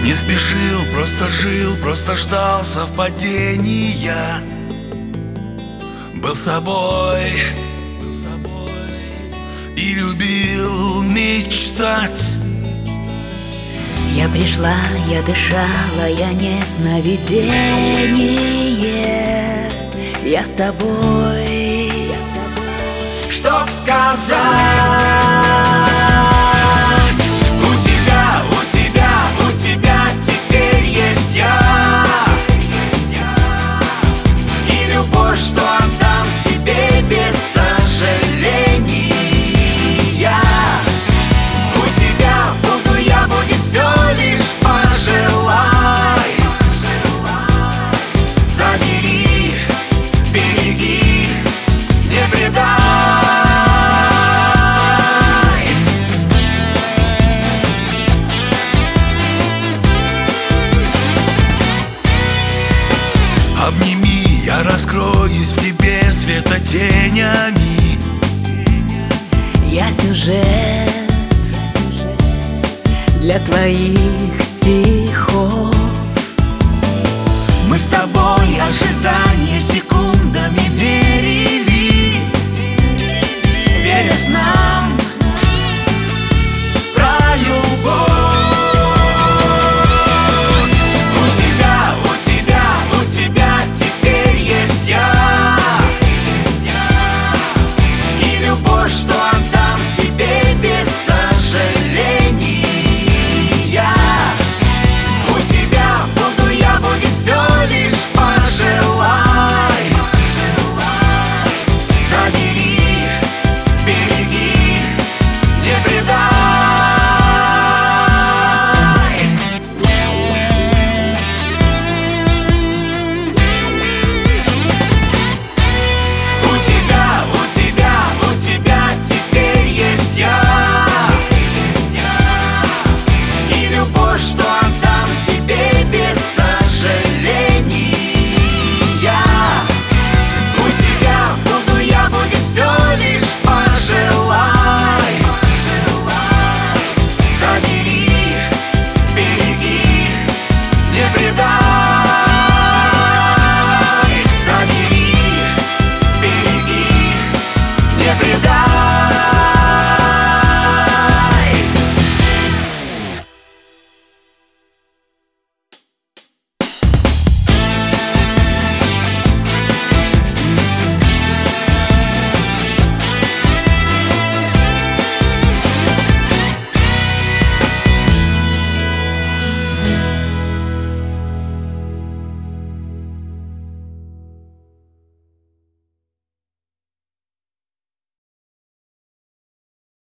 Не спешил, просто жил, просто ждал совпадения. Был собой и любил мечтать. Я пришла, я дышала, я не сновидение. Я с тобой, Чтоб сказать, у тебя теперь есть я. И любовь, что отдам тебе без сожаления. У тебя буду я, будет все лишь пожелай. Забери, береги, не предай. Обними, я раскроюсь в тебе светотенями. я сюжет для твоих стихов. Мы с тобой ожидание секундами мерили, веря снам про любовь. У тебя теперь есть я. И любовь, что отдам тебе без сожаления. У тебя буду я, будет все лишь пожелай. Забери, береги, не предай. У тебя теперь есть я. И любовь, что